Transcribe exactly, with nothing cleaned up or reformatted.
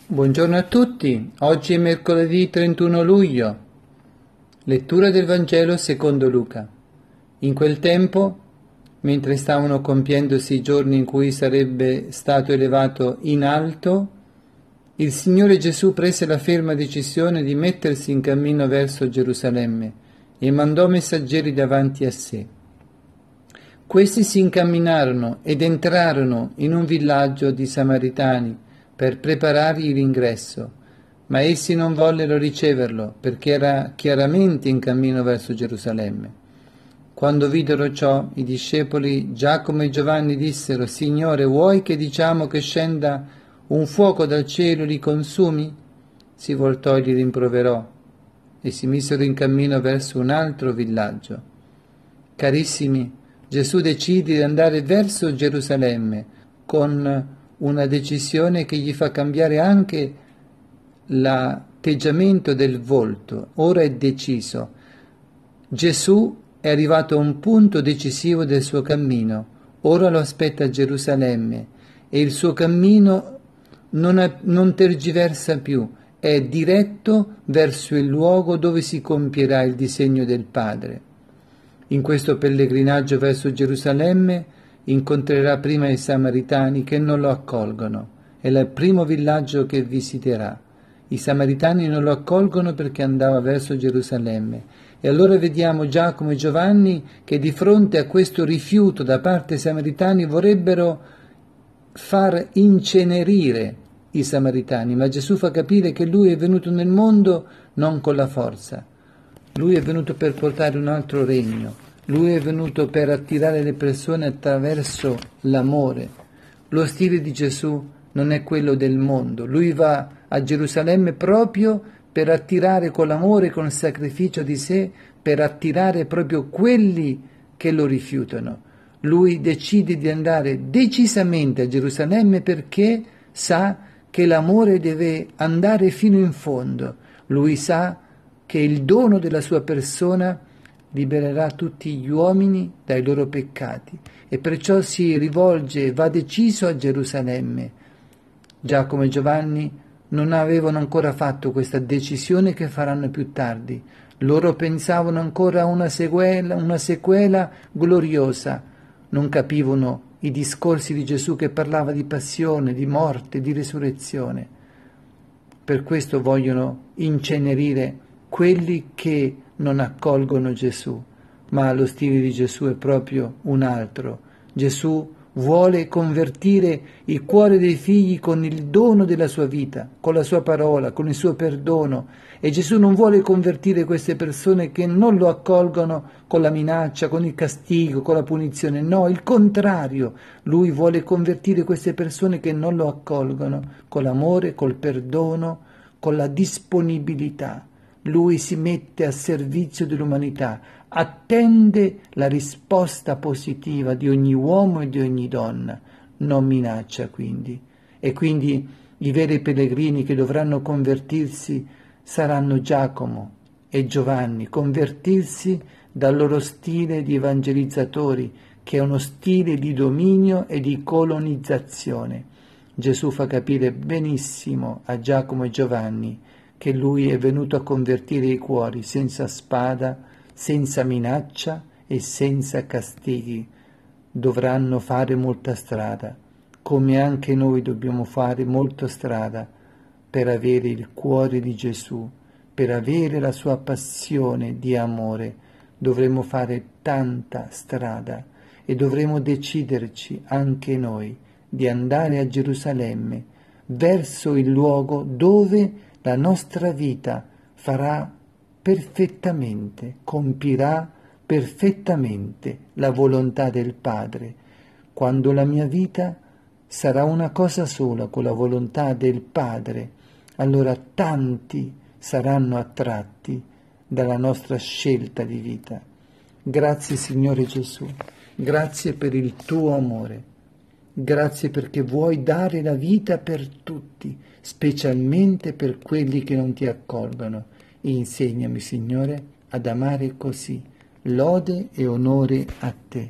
Buongiorno a tutti, oggi è mercoledì trentuno luglio, lettura del Vangelo secondo Luca. In quel tempo, mentre stavano compiendosi i giorni in cui sarebbe stato elevato in alto, il Signore Gesù prese la ferma decisione di mettersi in cammino verso Gerusalemme e mandò messaggeri davanti a sé. Questi si incamminarono ed entrarono in un villaggio di Samaritani per preparargli l'ingresso, ma essi non vollero riceverlo perché era chiaramente in cammino verso Gerusalemme. Quando videro ciò, i discepoli Giacomo e Giovanni dissero: Signore, vuoi che diciamo che scenda un fuoco dal cielo e li consumi? Si voltò e li rimproverò e si misero in cammino verso un altro villaggio. Carissimi, Gesù decide di andare verso Gerusalemme con una decisione che gli fa cambiare anche l'atteggiamento del volto. Ora è deciso. Gesù è arrivato a un punto decisivo del suo cammino. Ora lo aspetta a Gerusalemme e il suo cammino non, è, non tergiversa più. È diretto verso il luogo dove si compierà il disegno del Padre. In questo pellegrinaggio verso Gerusalemme incontrerà prima i Samaritani che non lo accolgono. È il primo villaggio che visiterà. I Samaritani non lo accolgono perché andava verso Gerusalemme. E allora vediamo Giacomo e Giovanni che di fronte a questo rifiuto da parte dei Samaritani vorrebbero far incenerire i Samaritani, ma Gesù fa capire che lui è venuto nel mondo non con la forza. Lui è venuto per portare un altro regno. Lui è venuto per attirare le persone attraverso l'amore. Lo stile di Gesù non è quello del mondo. Lui va a Gerusalemme proprio per attirare con l'amore, con il sacrificio di sé, per attirare proprio quelli che lo rifiutano. Lui decide di andare decisamente a Gerusalemme perché sa che l'amore deve andare fino in fondo. Lui sa che il dono della sua persona libererà tutti gli uomini dai loro peccati e perciò si rivolge, va deciso a Gerusalemme. Giacomo e Giovanni non avevano ancora fatto questa decisione che faranno più tardi. Loro pensavano ancora a una sequela, una sequela gloriosa. Non capivano i discorsi di Gesù che parlava di passione, di morte, di risurrezione. Per questo vogliono incenerire quelli che non accolgono Gesù, ma lo stile di Gesù è proprio un altro. Gesù vuole convertire il cuore dei figli con il dono della sua vita, con la sua parola, con il suo perdono, e Gesù non vuole convertire queste persone che non lo accolgono con la minaccia, con il castigo, con la punizione. No, il contrario, lui vuole convertire queste persone che non lo accolgono con l'amore, col perdono, con la disponibilità. Lui si mette a servizio dell'umanità, attende la risposta positiva di ogni uomo e di ogni donna, non minaccia quindi. E quindi i veri pellegrini che dovranno convertirsi saranno Giacomo e Giovanni, convertirsi dal loro stile di evangelizzatori, che è uno stile di dominio e di colonizzazione. Gesù fa capire benissimo a Giacomo e Giovanni che lui è venuto a convertire i cuori senza spada, senza minaccia e senza castighi. Dovranno fare molta strada, come anche noi dobbiamo fare molta strada per avere il cuore di Gesù, per avere la sua passione di amore. Dovremo fare tanta strada e dovremo deciderci anche noi di andare a Gerusalemme, verso il luogo dove la nostra vita farà perfettamente, compirà perfettamente la volontà del Padre, quando la mia vita sarà una cosa sola con la volontà del Padre. Allora tanti saranno attratti dalla nostra scelta di vita. Grazie Signore Gesù, grazie per il tuo amore. Grazie perché vuoi dare la vita per tutti, specialmente per quelli che non ti accolgono. Insegnami, Signore, ad amare così. Lode e onore a te.